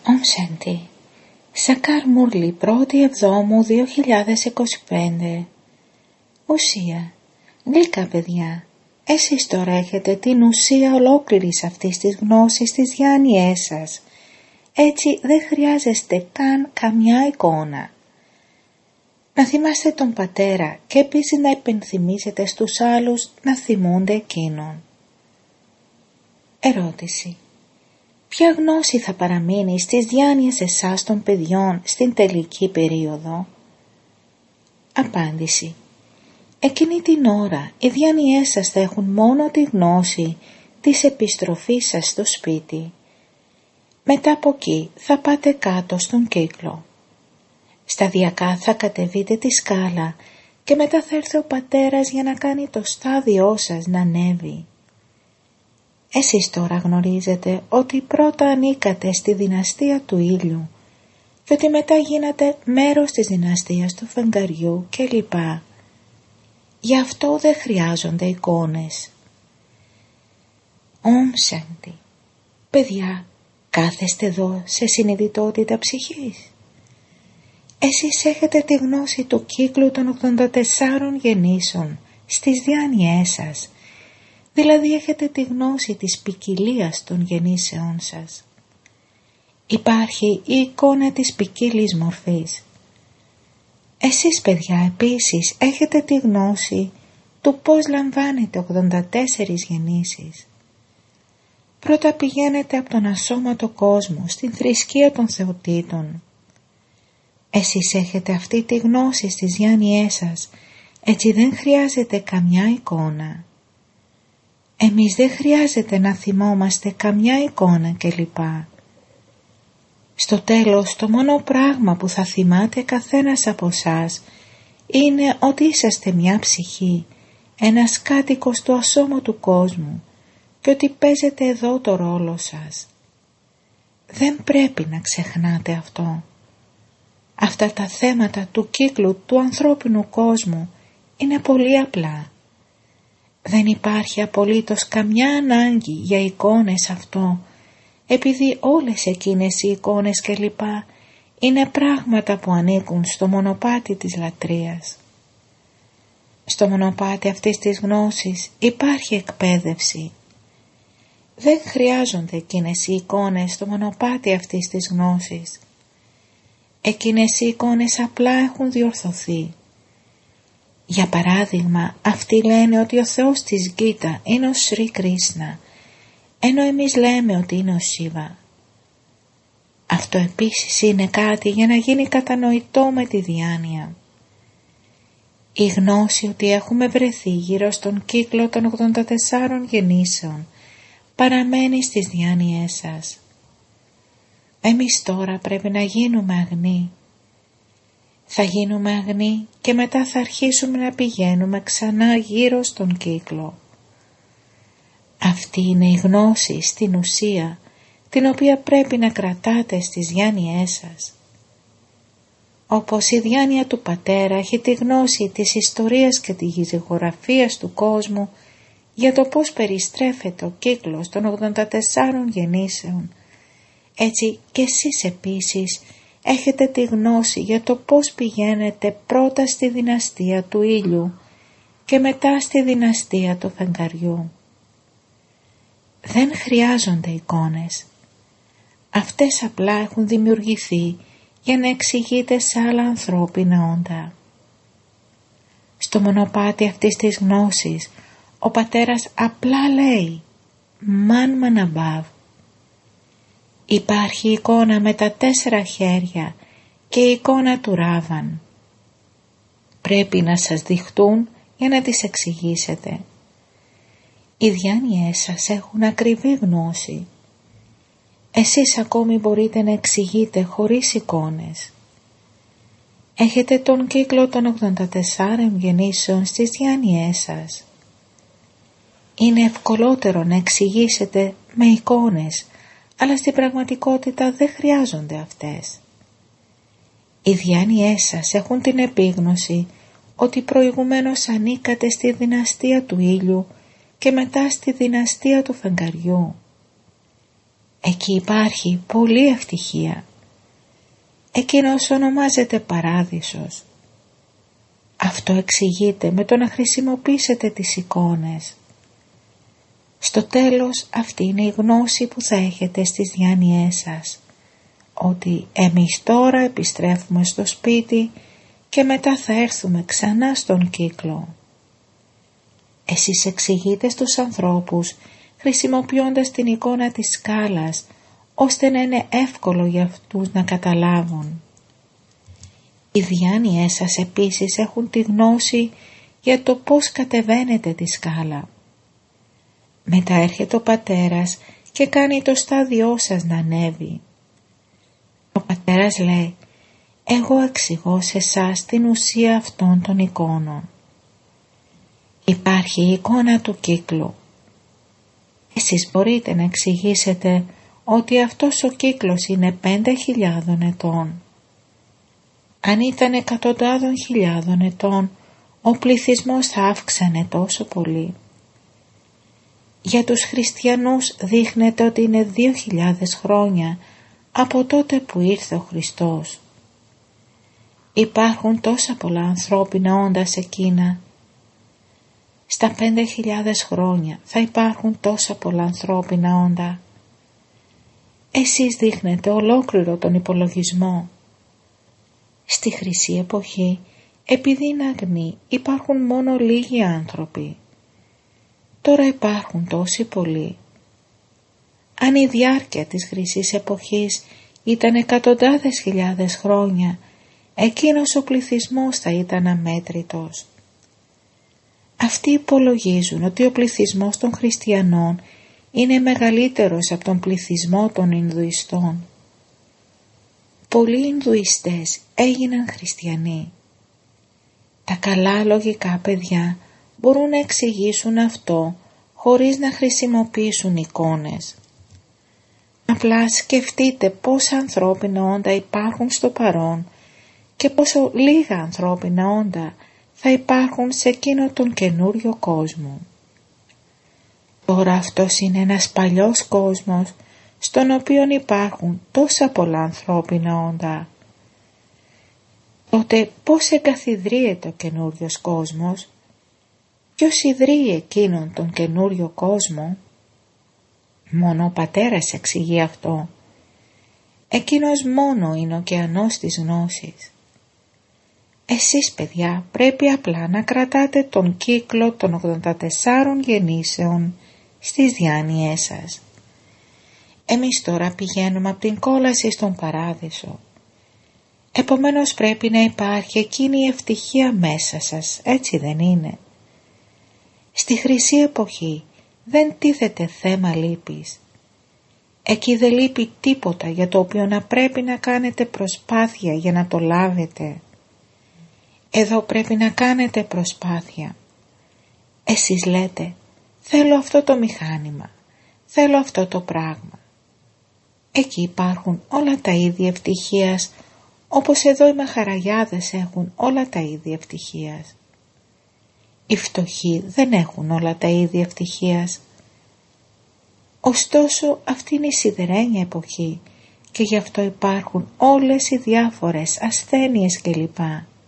Om Shanti. Σακάρ Μουρλή, 1η Εβδόμου 2025. Ουσία. Γλυκά παιδιά, εσείς τώρα έχετε την ουσία ολόκληρης αυτής της γνώσης στις διάνοιές σας. Έτσι δεν χρειάζεστε καν καμιά εικόνα. Να θυμάστε τον πατέρα και επίσης να υπενθυμίσετε στους άλλους να θυμούνται εκείνον. Ερώτηση. Ποια γνώση θα παραμείνει στις διάνοιες εσάς των παιδιών στην τελική περίοδο? Απάντηση. Εκείνη την ώρα οι διάνοιές σας θα έχουν μόνο τη γνώση της επιστροφής σας στο σπίτι. Μετά από εκεί θα πάτε κάτω στον κύκλο. Σταδιακά θα κατεβείτε τη σκάλα και μετά θα έρθει ο πατέρας για να κάνει το στάδιό σας να ανέβει. Εσείς τώρα γνωρίζετε ότι πρώτα ανήκατε στη δυναστεία του ήλιου και ότι μετά γίνατε μέρος της δυναστείας του φεγγαριού κλπ. Γι' αυτό δεν χρειάζονται εικόνες. Om Shanti. Παιδιά, κάθεστε εδώ σε συνειδητότητα ψυχής. Εσείς έχετε τη γνώση του κύκλου των 84 γεννήσεων στις διάνοιές σας. Δηλαδή έχετε τη γνώση της ποικιλίας των γεννήσεών σας. Υπάρχει η εικόνα της ποικίλης μορφής. Εσείς παιδιά επίσης έχετε τη γνώση του πώς λαμβάνετε 84 γεννήσεις. Πρώτα πηγαίνετε από τον ασώματο κόσμο στην θρησκεία των θεοτήτων. Εσείς έχετε αυτή τη γνώση στις διάνοιές σας, έτσι δεν χρειάζεται καμιά εικόνα. Εμείς δεν χρειάζεται να θυμόμαστε καμιά εικόνα κλπ. Στο τέλος το μόνο πράγμα που θα θυμάται καθένας από εσάς είναι ότι είσαστε μια ψυχή, ένας κάτοικος του ασώματου κόσμου και ότι παίζετε εδώ το ρόλο σας. Δεν πρέπει να ξεχνάτε αυτό. Αυτά τα θέματα του κύκλου του ανθρώπινου κόσμου είναι πολύ απλά. Δεν υπάρχει απολύτως καμιά ανάγκη για εικόνες αυτό, επειδή όλες εκείνες οι εικόνες κλπ. Είναι πράγματα που ανήκουν στο μονοπάτι της λατρείας. Στο μονοπάτι αυτής της γνώσης υπάρχει εκπαίδευση. Δεν χρειάζονται εκείνες οι εικόνες στο μονοπάτι αυτής της γνώσης. Εκείνες οι εικόνες απλά έχουν διορθωθεί. Για παράδειγμα, αυτοί λένε ότι ο Θεός της Γκίτα είναι ο Σρι Κρίσνα, ενώ εμείς λέμε ότι είναι ο Σίβα. Αυτό επίσης είναι κάτι για να γίνει κατανοητό με τη διάνοια. Η γνώση ότι έχουμε βρεθεί γύρω στον κύκλο των 84 γεννήσεων παραμένει στις διάνοιές σας. Εμείς τώρα πρέπει να γίνουμε αγνοί. Θα γίνουμε αγνοί και μετά θα αρχίσουμε να πηγαίνουμε ξανά γύρω στον κύκλο. Αυτή είναι η γνώση στην ουσία, την οποία πρέπει να κρατάτε στις διάνοιές σας. Όπως η διάνοια του πατέρα έχει τη γνώση της ιστορίας και της γεωγραφίας του κόσμου για το πώς περιστρέφεται ο κύκλος των 84 γεννήσεων, έτσι και εσείς επίσης έχετε τη γνώση για το πώς πηγαίνετε πρώτα στη δυναστεία του ήλιου και μετά στη δυναστεία του φεγγαριού. Δεν χρειάζονται εικόνες. Αυτές απλά έχουν δημιουργηθεί για να εξηγείται σε άλλα ανθρώπινα όντα. Στο μονοπάτι αυτής της γνώσης ο πατέρας απλά λέει «Μαν μαναμπάβ». Υπάρχει εικόνα με τα 4 χέρια και η εικόνα του Ράβαν. Πρέπει να σας δειχτούν για να τις εξηγήσετε. Οι διάνοιές σας έχουν ακριβή γνώση. Εσείς ακόμη μπορείτε να εξηγείτε χωρίς εικόνες. Έχετε τον κύκλο των 84 γεννήσεων στις διάνοιές σας. Είναι ευκολότερο να εξηγήσετε με εικόνες, αλλά στην πραγματικότητα δεν χρειάζονται αυτές. Οι διάνοιές σας έχουν την επίγνωση ότι προηγουμένως ανήκατε στη δυναστεία του ήλιου και μετά στη δυναστεία του φεγγαριού. Εκεί υπάρχει πολλή ευτυχία. Εκείνος ονομάζεται παράδεισος. Αυτό εξηγείται με το να χρησιμοποιήσετε τις εικόνες. Στο τέλος αυτή είναι η γνώση που θα έχετε στις διάνοιές σας, ότι εμείς τώρα επιστρέφουμε στο σπίτι και μετά θα έρθουμε ξανά στον κύκλο. Εσείς εξηγείτε στους ανθρώπους χρησιμοποιώντας την εικόνα της σκάλας, ώστε να είναι εύκολο για αυτούς να καταλάβουν. Οι διάνοιές σας επίσης έχουν τη γνώση για το πώς κατεβαίνετε τη σκάλα. Μετά έρχεται ο πατέρας και κάνει το στάδιό σας να ανέβει. Ο πατέρας λέει, εγώ εξηγώ σε εσάς την ουσία αυτών των εικόνων. Υπάρχει η εικόνα του κύκλου. Εσείς μπορείτε να εξηγήσετε ότι αυτός ο κύκλος είναι 5.000 ετών. Αν ήταν εκατοντάδων χιλιάδων ετών, ο πληθυσμός θα αύξανε τόσο πολύ. Για τους χριστιανούς δείχνεται ότι είναι 2.000 χρόνια από τότε που ήρθε ο Χριστός. Υπάρχουν τόσα πολλά ανθρώπινα όντα σε εκείνα. Στα 5.000 χρόνια θα υπάρχουν τόσα πολλά ανθρώπινα όντα. Εσείς δείχνετε ολόκληρο τον υπολογισμό. Στη Χρυσή Εποχή, επειδή είναι αγνοί, υπάρχουν μόνο λίγοι άνθρωποι. Τώρα υπάρχουν τόσοι πολλοί. Αν η διάρκεια της Χρυσής Εποχής ήταν εκατοντάδες χιλιάδες χρόνια, εκείνος ο πληθυσμός θα ήταν αμέτρητος. Αυτοί υπολογίζουν ότι ο πληθυσμός των χριστιανών είναι μεγαλύτερος από τον πληθυσμό των Ινδουιστών. Πολλοί Ινδουιστές έγιναν χριστιανοί. Τα καλά λογικά παιδιά μπορούν να εξηγήσουν αυτό χωρίς να χρησιμοποιήσουν εικόνες. Απλά σκεφτείτε πόσα ανθρώπινα όντα υπάρχουν στο παρόν και πόσο λίγα ανθρώπινα όντα θα υπάρχουν σε εκείνο τον καινούριο κόσμο. Τώρα αυτός είναι ένας παλιός κόσμος στον οποίο υπάρχουν τόσα πολλά ανθρώπινα όντα. Τότε πώς εγκαθιδρύεται ο καινούριος κόσμος? Ποιος ιδρύει εκείνον τον καινούριο κόσμο? Μόνο ο πατέρας εξηγεί αυτό. Εκείνος μόνο είναι ο ωκεανός της γνώσης. Εσείς παιδιά πρέπει απλά να κρατάτε τον κύκλο των 84 γεννήσεων στις διάνοιές σας. Εμείς τώρα πηγαίνουμε από την κόλαση στον παράδεισο. Επομένως πρέπει να υπάρχει εκείνη η ευτυχία μέσα σας, έτσι δεν είναι? Στη Χρυσή Εποχή δεν τίθεται θέμα λύπης. Εκεί δεν λείπει τίποτα για το οποίο να πρέπει να κάνετε προσπάθεια για να το λάβετε. Εδώ πρέπει να κάνετε προσπάθεια. Εσείς λέτε, θέλω αυτό το μηχάνημα, θέλω αυτό το πράγμα. Εκεί υπάρχουν όλα τα είδη ευτυχίας, όπως εδώ οι μαχαραγιάδες έχουν όλα τα είδη ευτυχίας. Οι φτωχοί δεν έχουν όλα τα είδη ευτυχίας. Ωστόσο αυτή είναι η σιδερένια εποχή και γι' αυτό υπάρχουν όλες οι διάφορες ασθένειες κλπ.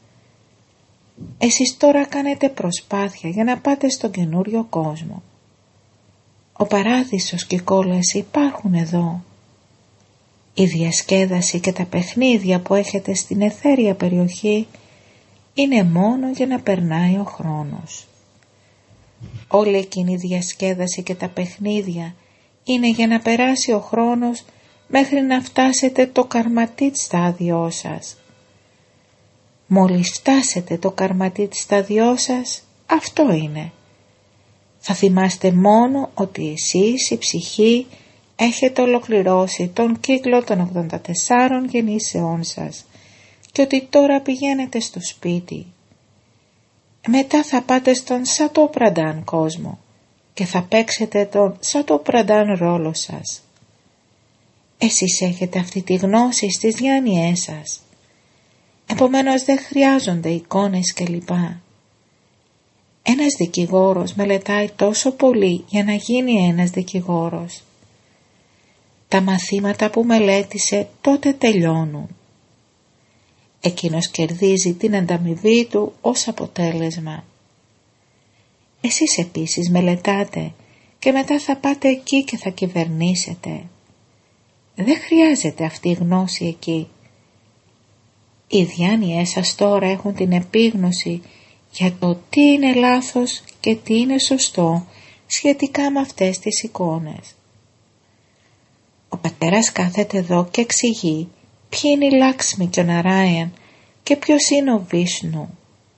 Εσείς τώρα κάνετε προσπάθεια για να πάτε στον καινούριο κόσμο. Ο παράδεισος και η κόλαση υπάρχουν εδώ. Η διασκέδαση και τα παιχνίδια που έχετε στην αιθέρια περιοχή είναι μόνο για να περνάει ο χρόνος. Όλη εκείνη η διασκέδαση και τα παιχνίδια είναι για να περάσει ο χρόνος μέχρι να φτάσετε το καρματίτ στάδιό σας. Μόλις φτάσετε το καρματίτ στάδιό σας, αυτό είναι. Θα θυμάστε μόνο ότι εσείς η ψυχή έχετε ολοκληρώσει τον κύκλο των 84 γεννήσεών σας και ότι τώρα πηγαίνετε στο σπίτι. Μετά θα πάτε στον Σατόπραντάν κόσμο και θα παίξετε τον Σατόπραντάν ρόλο σας. Εσείς έχετε αυτή τη γνώση στις διάνοιές σας. Επομένως δεν χρειάζονται εικόνες κλπ. Ένας δικηγόρος μελετάει τόσο πολύ για να γίνει ένας δικηγόρος. Τα μαθήματα που μελέτησε τότε τελειώνουν. Εκείνος κερδίζει την ανταμοιβή του ως αποτέλεσμα. Εσείς επίσης μελετάτε και μετά θα πάτε εκεί και θα κυβερνήσετε. Δεν χρειάζεται αυτή η γνώση εκεί. Οι διάνοιές σας τώρα έχουν την επίγνωση για το τι είναι λάθος και τι είναι σωστό σχετικά με αυτές τις εικόνες. Ο πατέρας κάθεται εδώ και εξηγεί ποιοι είναι η Λάξμη και ο Ναράιαν και ποιος είναι ο Βίσνου.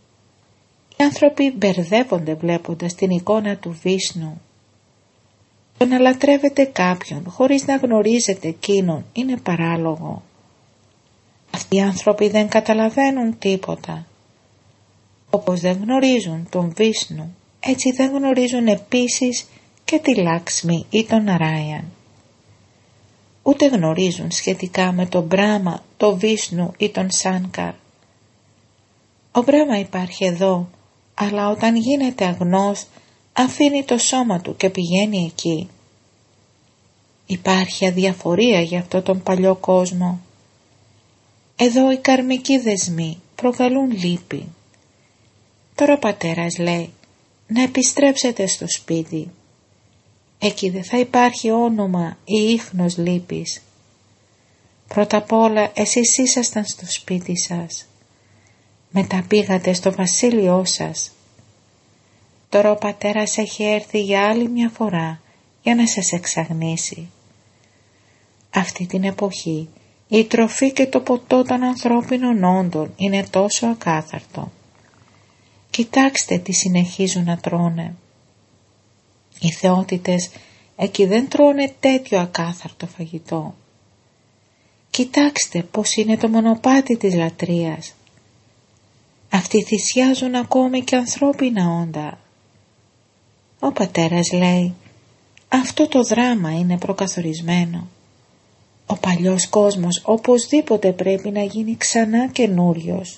Οι άνθρωποι μπερδεύονται βλέποντας την εικόνα του Βίσνου. Το να λατρεύετε κάποιον χωρίς να γνωρίζετε εκείνον είναι παράλογο. Αυτοί οι άνθρωποι δεν καταλαβαίνουν τίποτα. Όπως δεν γνωρίζουν τον Βίσνου, έτσι δεν γνωρίζουν επίσης και τη Λάξμη ή τον Ναράιαν. Ούτε γνωρίζουν σχετικά με τον Μπράμα, τον Βίσνου ή τον Σάνκαρ. Ο Μπράμα υπάρχει εδώ, αλλά όταν γίνεται αγνός αφήνει το σώμα του και πηγαίνει εκεί. Υπάρχει αδιαφορία για αυτό τον παλιό κόσμο. Εδώ οι καρμικοί δεσμοί προκαλούν λύπη. Τώρα ο πατέρας λέει να επιστρέψετε στο σπίτι. Εκεί δεν θα υπάρχει όνομα ή ίχνος λύπης. Πρώτα απ' όλα εσείς ήσασταν στο σπίτι σας. Μετά πήγατε στο βασίλειό σας. Τώρα ο πατέρας έχει έρθει για άλλη μια φορά για να σας εξαγνίσει. Αυτή την εποχή η τροφή και το ποτό των ανθρώπινων όντων είναι τόσο ακάθαρτο. Κοιτάξτε τι συνεχίζουν να τρώνε. Οι θεότητες εκεί δεν τρώνε τέτοιο ακάθαρτο φαγητό. Κοιτάξτε πως είναι το μονοπάτι της λατρείας. Αυτοί θυσιάζουν ακόμη και ανθρώπινα όντα. Ο πατέρας λέει, αυτό το δράμα είναι προκαθορισμένο. Ο παλιός κόσμος οπωσδήποτε πρέπει να γίνει ξανά καινούριος.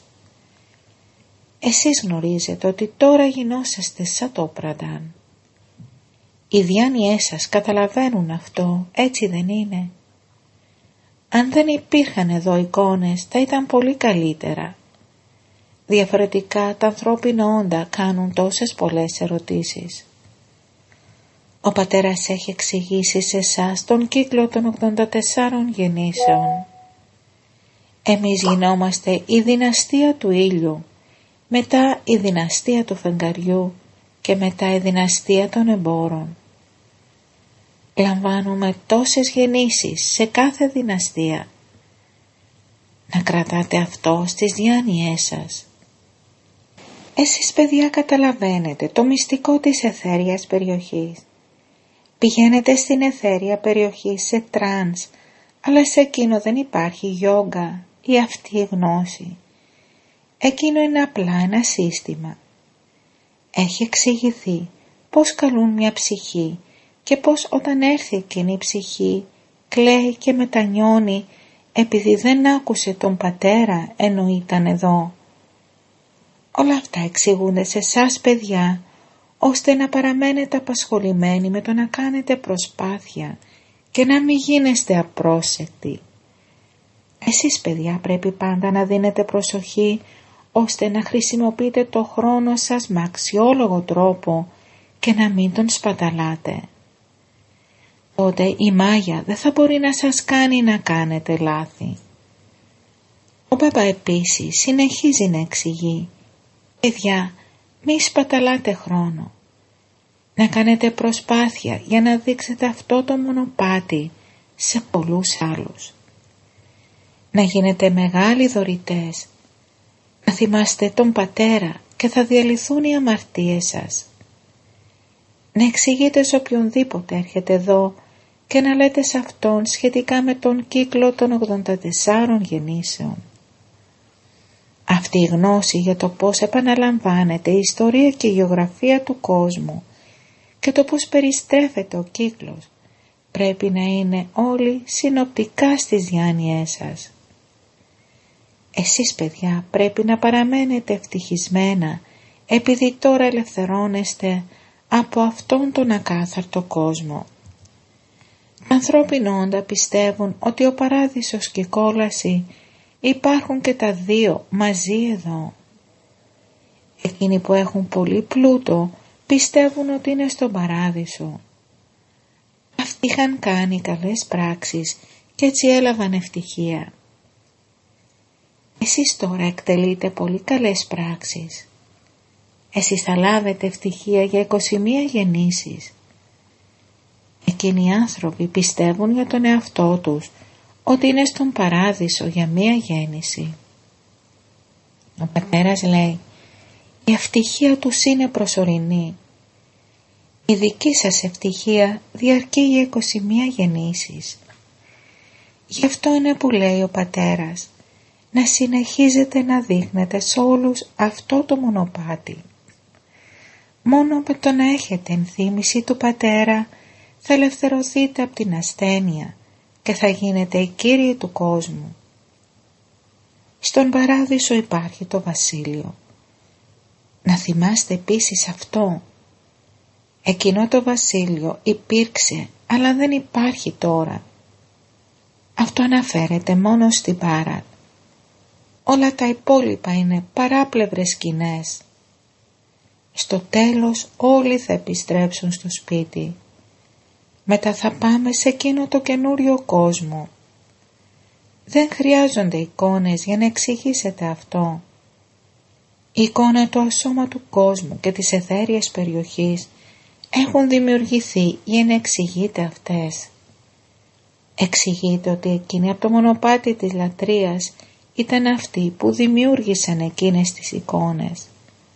Εσείς γνωρίζετε ότι τώρα γινόσαστε σαν το πραντάν. Οι διάνοιές σας καταλαβαίνουν αυτό, έτσι δεν είναι? Αν δεν υπήρχαν εδώ εικόνες θα ήταν πολύ καλύτερα. Διαφορετικά τα ανθρώπινα όντα κάνουν τόσες πολλές ερωτήσεις. Ο πατέρας έχει εξηγήσει σε εσάς τον κύκλο των 84 γεννήσεων. Εμείς γινόμαστε η δυναστεία του ήλιου, μετά η δυναστεία του φεγγαριού και μετά η δυναστεία των εμπόρων. Λαμβάνουμε τόσες γεννήσεις σε κάθε δυναστεία. Να κρατάτε αυτό στις διάνοιές σας. Εσείς παιδιά καταλαβαίνετε το μυστικό της αιθέριας περιοχής. Πηγαίνετε στην αιθέρια περιοχή σε τρανς, αλλά σε εκείνο δεν υπάρχει γιόγκα ή αυτή η γνώση. Εκείνο είναι απλά ένα σύστημα. Έχει εξηγηθεί πώς καλούν μια ψυχή και πώς όταν έρθει εκείνη η ψυχή κλαίει και μετανιώνει επειδή δεν άκουσε τον πατέρα ενώ ήταν εδώ. Όλα αυτά εξηγούνται σε εσάς παιδιά, ώστε να παραμένετε απασχολημένοι με το να κάνετε προσπάθεια και να μην γίνεστε απρόσεκτοι. Εσείς παιδιά πρέπει πάντα να δίνετε προσοχή ώστε να χρησιμοποιείτε το χρόνο σας με αξιόλογο τρόπο και να μην τον σπαταλάτε. Τότε η μάγια δεν θα μπορεί να σας κάνει να κάνετε λάθη. Ο Μπαμπά επίσης συνεχίζει να εξηγεί, παιδιά, μη σπαταλάτε χρόνο. Να κάνετε προσπάθεια για να δείξετε αυτό το μονοπάτι σε πολλούς άλλους. Να γίνετε μεγάλοι δωρητές. Να θυμάστε τον πατέρα και θα διαλυθούν οι αμαρτίες σας. Να εξηγείτε σε οποιονδήποτε έρχεται εδώ και να λέτε σε αυτόν σχετικά με τον κύκλο των 84 γεννήσεων. Αυτή η γνώση για το πώς επαναλαμβάνεται η ιστορία και η γεωγραφία του κόσμου και το πώς περιστρέφεται ο κύκλος πρέπει να είναι όλοι συνοπτικά στις διάνοιές σας. Εσείς παιδιά πρέπει να παραμένετε ευτυχισμένα επειδή τώρα ελευθερώνεστε από αυτόν τον ακάθαρτο κόσμο. Ανθρώπινο όντα πιστεύουν ότι ο παράδεισος και η κόλαση υπάρχουν και τα δύο μαζί εδώ. Εκείνοι που έχουν πολύ πλούτο πιστεύουν ότι είναι στον παράδεισο. Αυτοί είχαν κάνει καλές πράξεις και έτσι έλαβαν ευτυχία. Εσείς τώρα εκτελείτε πολύ καλές πράξεις. Εσείς θα λάβετε ευτυχία για 21 γεννήσεις. Εκείνοι οι άνθρωποι πιστεύουν για τον εαυτό τους ότι είναι στον παράδεισο για μία γέννηση. Ο πατέρας λέει, η ευτυχία τους είναι προσωρινή. Η δική σας ευτυχία διαρκεί για 21 γεννήσεις. Γι' αυτό είναι που λέει ο πατέρας, να συνεχίζετε να δείχνετε σε όλους αυτό το μονοπάτι. Μόνο με το να έχετε ενθύμηση του πατέρα θα ελευθερωθείτε από την ασθένεια και θα γίνετε οι κύριοι του κόσμου. Στον παράδεισο υπάρχει το βασίλειο. Να θυμάστε επίσης αυτό. Εκείνο το βασίλειο υπήρξε, αλλά δεν υπάρχει τώρα. Αυτό αναφέρεται μόνο στην Πάρα. Όλα τα υπόλοιπα είναι παράπλευρες σκηνές. Στο τέλος όλοι θα επιστρέψουν στο σπίτι. Μετά θα πάμε σε εκείνο το καινούριο κόσμο. Δεν χρειάζονται εικόνες για να εξηγήσετε αυτό. Η εικόνα του ασώματου κόσμου και της αιθέριας περιοχής έχουν δημιουργηθεί για να εξηγείτε αυτές. Εξηγείτε ότι εκείνοι από το μονοπάτι της λατρείας ήταν αυτοί που δημιούργησαν εκείνες τις εικόνες.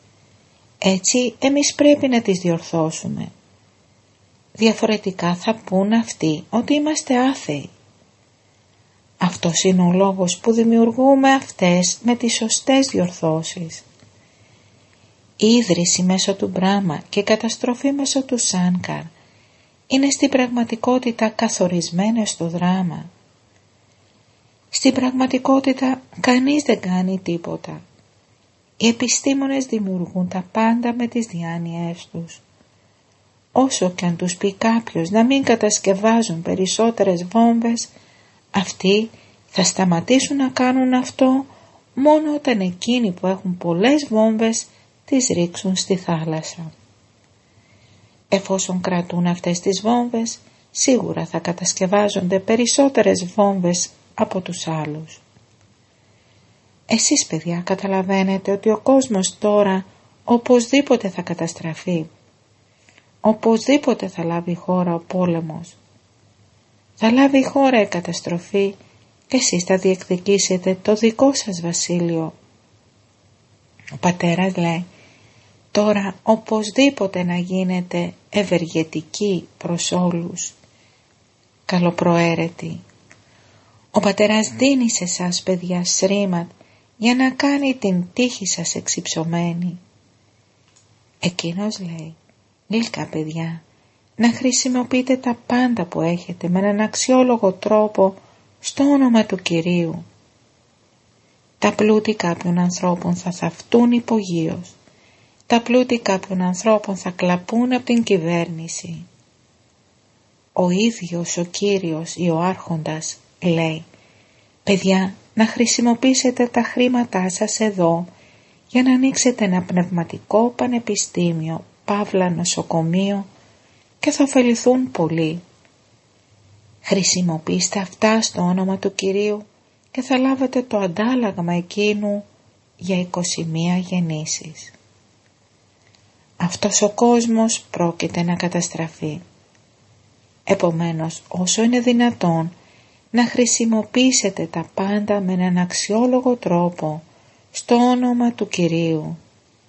Έτσι εμείς πρέπει να τις διορθώσουμε. Διαφορετικά θα πούν αυτοί ότι είμαστε άθεοι. Αυτός είναι ο λόγος που δημιουργούμε αυτές με τις σωστές διορθώσεις. Η ίδρυση μέσω του Μπράμα και η καταστροφή μέσω του Σάνκαρ είναι στην πραγματικότητα καθορισμένες στο δράμα. Στην πραγματικότητα κανείς δεν κάνει τίποτα. Οι επιστήμονες δημιουργούν τα πάντα με τις διάνοιές τους. Όσο και αν τους πει κάποιος να μην κατασκευάζουν περισσότερες βόμβες, αυτοί θα σταματήσουν να κάνουν αυτό μόνο όταν εκείνοι που έχουν πολλές βόμβες τις ρίξουν στη θάλασσα. Εφόσον κρατούν αυτές τις βόμβες, σίγουρα θα κατασκευάζονται περισσότερες βόμβες από τους άλλους. Εσείς παιδιά καταλαβαίνετε ότι ο κόσμος τώρα οπωσδήποτε θα καταστραφεί. Οπωσδήποτε θα λάβει χώρα ο πόλεμος. Θα λάβει χώρα η καταστροφή και εσείς θα διεκδικήσετε το δικό σας βασίλειο. Ο πατέρας λέει, τώρα οπωσδήποτε να γίνετε ευεργετικοί προς όλους, καλοπροαίρετοι. Ο πατέρας δίνει σε εσάς παιδιά σρήματ για να κάνει την τύχη σας εξυψωμένη. Εκείνος λέει, γλυκά παιδιά, να χρησιμοποιείτε τα πάντα που έχετε με έναν αξιόλογο τρόπο στο όνομα του Κυρίου. Τα πλούτη κάποιων ανθρώπων θα θαυτούν υπογείως. Τα πλούτη κάποιων ανθρώπων θα κλαπούν από την κυβέρνηση. Ο ίδιος ο Κύριος ή ο Άρχοντας λέει, παιδιά, να χρησιμοποιήσετε τα χρήματά σας εδώ για να ανοίξετε ένα πνευματικό πανεπιστήμιο, παύλα νοσοκομείο και θα ωφεληθούν πολύ. Χρησιμοποιήστε αυτά στο όνομα του Κυρίου και θα λάβετε το αντάλλαγμα εκείνου για 21 γεννήσεις. Αυτός ο κόσμος πρόκειται να καταστραφεί. Επομένως, όσο είναι δυνατόν, να χρησιμοποιήσετε τα πάντα με έναν αξιόλογο τρόπο στο όνομα του Κυρίου.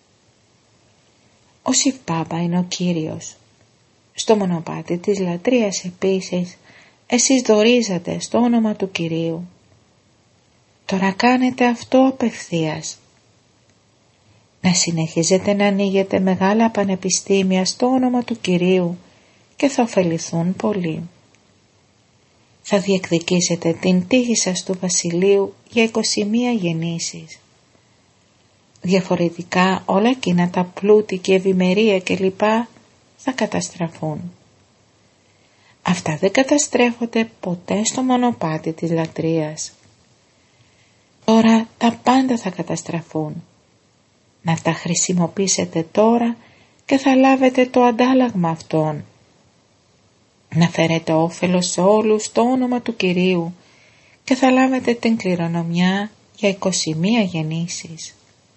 Ο Σιβ Μπάμπα είναι ο Κύριος. Στο μονοπάτι της λατρείας επίσης, εσείς δωρίζατε στο όνομα του Κυρίου. Τώρα κάνετε αυτό απευθείας. Να συνεχίζετε να ανοίγετε μεγάλα πανεπιστήμια στο όνομα του Κυρίου και θα ωφεληθούν πολύ. Θα διεκδικήσετε την τύχη σας του βασιλείου για 21 γεννήσεις. Διαφορετικά όλα εκείνα τα πλούτη και ευημερία κλπ. Θα καταστραφούν. Αυτά δεν καταστρέφονται ποτέ στο μονοπάτι της λατρείας. Τώρα τα πάντα θα καταστραφούν. Να τα χρησιμοποιήσετε τώρα και θα λάβετε το αντάλλαγμα αυτών. Να φέρετε όφελος σε όλους το όνομα του Κυρίου και θα λάβετε την κληρονομιά για 21 γεννήσεις.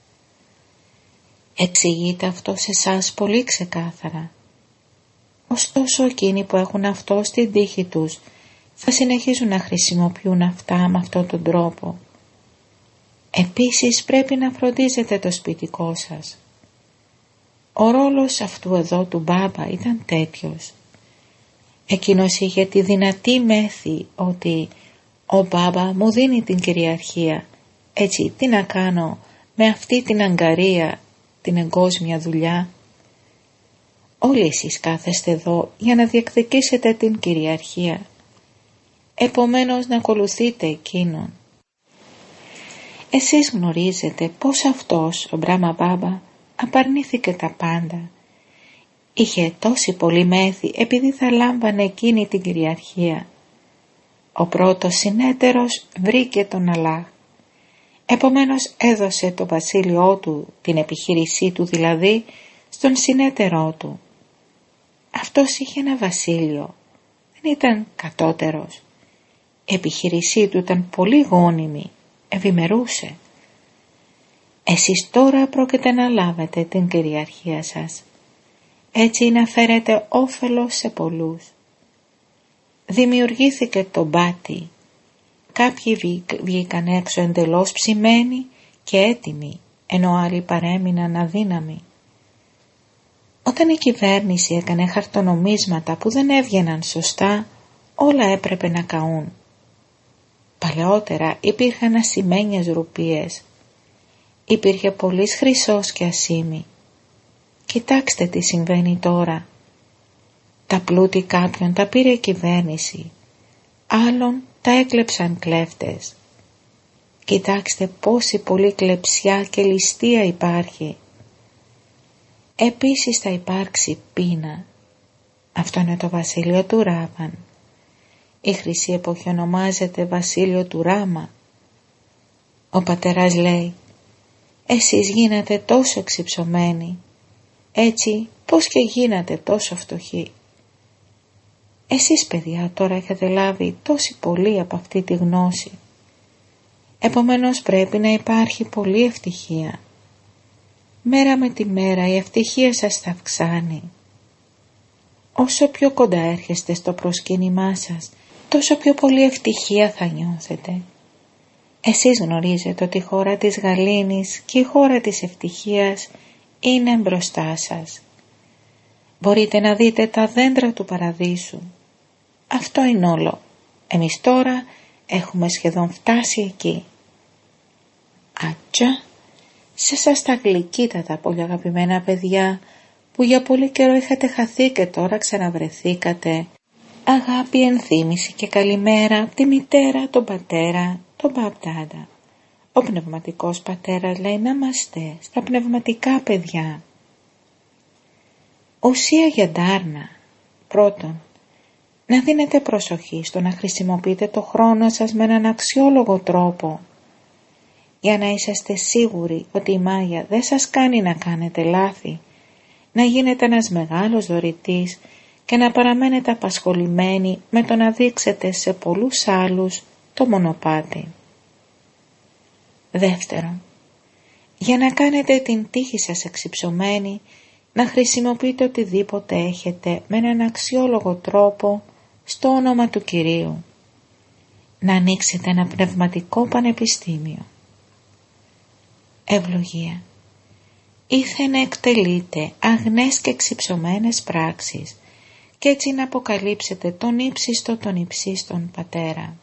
Εξηγείται αυτό σε εσάς πολύ ξεκάθαρα. Ωστόσο εκείνοι που έχουν αυτό στην τύχη τους θα συνεχίζουν να χρησιμοποιούν αυτά με αυτόν τον τρόπο. Επίσης πρέπει να φροντίζετε το σπιτικό σας. Ο ρόλος αυτού εδώ του μπάμπα ήταν τέτοιος. Εκείνος είχε τη δυνατή μέθη ότι ο μπάμπα μου δίνει την κυριαρχία, έτσι τι να κάνω με αυτή την αγκαρία, την εγκόσμια δουλειά. Όλοι εσείς κάθεστε εδώ για να διεκδικήσετε την κυριαρχία. Επομένως να ακολουθείτε εκείνον. Εσείς γνωρίζετε πως αυτός ο Μπράχμα Μπάμπα απαρνήθηκε τα πάντα. Είχε τόση πολύ μέθη επειδή θα λάμβανε εκείνη την κυριαρχία. Ο πρώτος συνέτερος βρήκε τον Αλλάχ. Επομένως έδωσε το βασίλειό του, την επιχείρησή του δηλαδή, στον συνέτερό του. Αυτός είχε ένα βασίλειο, δεν ήταν κατώτερος. Η επιχείρησή του ήταν πολύ γόνιμη, ευημερούσε. Εσείς τώρα πρόκειται να λάβετε την κυριαρχία σας, έτσι να φέρετε όφελος σε πολλούς. Δημιουργήθηκε το μπάτι. Κάποιοι βγήκαν έξω εντελώς ψημένοι και έτοιμοι, ενώ άλλοι παρέμειναν αδύναμοι. Όταν η κυβέρνηση έκανε χαρτονομίσματα που δεν έβγαιναν σωστά, όλα έπρεπε να καούν. Παλαιότερα υπήρχαν ασημένιες ρουπίες. Υπήρχε πολύς χρυσός και ασήμι. Κοιτάξτε τι συμβαίνει τώρα. Τα πλούτη κάποιον τα πήρε η κυβέρνηση, άλλων τα έκλεψαν κλέφτες. Κοιτάξτε πόση πολλή κλεψιά και ληστεία υπάρχει. Επίσης θα υπάρξει πείνα. Αυτό είναι το βασίλειο του Ράβαν. Η χρυσή εποχή ονομάζεται βασίλειο του Ράμα. Ο πατέρας λέει, εσείς γίνατε τόσο εξυψωμένοι, έτσι πώς και γίνατε τόσο φτωχοί. Εσείς παιδιά τώρα έχετε λάβει τόση πολύ από αυτή τη γνώση. Επομένως πρέπει να υπάρχει πολλή ευτυχία. Μέρα με τη μέρα η ευτυχία σας θα αυξάνει. Όσο πιο κοντά έρχεστε στο προσκύνημά σας, τόσο πιο πολύ ευτυχία θα νιώθετε. Εσείς γνωρίζετε ότι η χώρα της γαλήνης και η χώρα της ευτυχίας είναι μπροστά σας. Μπορείτε να δείτε τα δέντρα του παραδείσου. Αυτό είναι όλο. Εμείς τώρα έχουμε σχεδόν φτάσει εκεί. Άτσα, σε σας τα γλυκύτατα πολύ αγαπημένα παιδιά, που για πολύ καιρό είχατε χαθεί και τώρα ξαναβρεθήκατε. Αγάπη, ενθύμηση και καλημέρα από τη μητέρα, τον πατέρα, τον μπαμπτάντα. Ο πνευματικός πατέρας λέει να είμαστε στα πνευματικά παιδιά. Ουσία για ντάρνα. Πρώτον, να δίνετε προσοχή στο να χρησιμοποιείτε το χρόνο σας με έναν αξιόλογο τρόπο, για να είσαστε σίγουροι ότι η Μάγια δεν σας κάνει να κάνετε λάθη, να γίνετε ένας μεγάλος δωρητής και να παραμένετε απασχολημένοι με το να δείξετε σε πολλούς άλλους το μονοπάτι. Δεύτερον, για να κάνετε την τύχη σας εξυψωμένη, να χρησιμοποιείτε οτιδήποτε έχετε με έναν αξιόλογο τρόπο στο όνομα του Κυρίου. Να ανοίξετε ένα πνευματικό πανεπιστήμιο. Ευλογία. Ήθε να εκτελείτε αγνές και εξυψωμένες πράξεις και έτσι να αποκαλύψετε τον ύψιστο των υψίστων Πατέρα.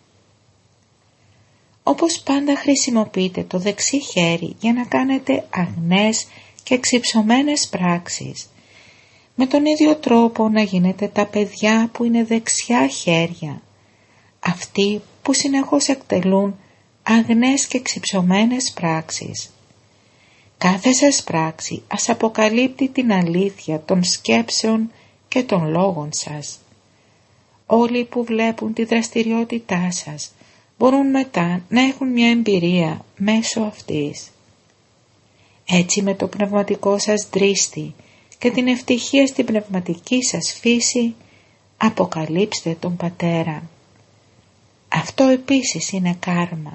Όπως πάντα χρησιμοποιείτε το δεξί χέρι για να κάνετε αγνές και εξυψωμένες πράξεις. Με τον ίδιο τρόπο να γίνετε τα παιδιά που είναι δεξιά χέρια, αυτοί που συνεχώς εκτελούν αγνές και εξυψωμένες πράξεις. Κάθε σας πράξη ας αποκαλύπτει την αλήθεια των σκέψεων και των λόγων σας. όλοι που βλέπουν τη δραστηριότητά σας μπορούν μετά να έχουν μια εμπειρία μέσω αυτής. Έτσι με το πνευματικό σας δρίστη και την ευτυχία στην πνευματική σας φύση αποκαλύψτε τον Πατέρα. Αυτό επίσης είναι κάρμα.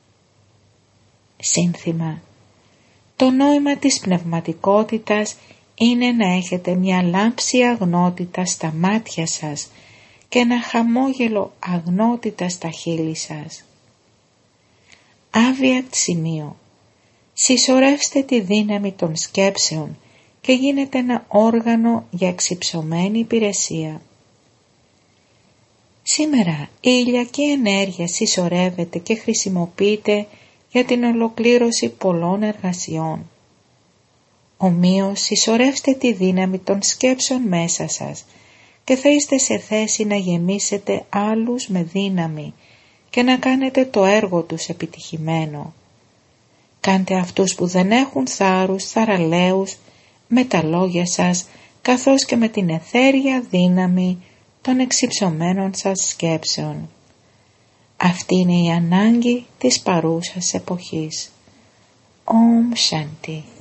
Σύνθημα. Το νόημα της πνευματικότητας είναι να έχετε μια λάμψη αγνότητα στα μάτια σας και ένα χαμόγελο αγνότητα στα χείλη σας. Άβιακτ σημείο. Συσσωρεύστε τη δύναμη των σκέψεων και γίνετε ένα όργανο για εξυψωμένη υπηρεσία. Σήμερα η ηλιακή ενέργεια συσσωρεύεται και χρησιμοποιείται για την ολοκλήρωση πολλών εργασιών. Ομοίως συσσωρεύστε τη δύναμη των σκέψεων μέσα σας και θα είστε σε θέση να γεμίσετε άλλους με δύναμη και να κάνετε το έργο τους επιτυχημένο. Κάντε αυτούς που δεν έχουν θάρρους θαραλέους με τα λόγια σας καθώς και με την αιθέρια δύναμη των εξυψωμένων σας σκέψεων. Αυτή είναι η ανάγκη της παρούσας εποχής. Om Shanti.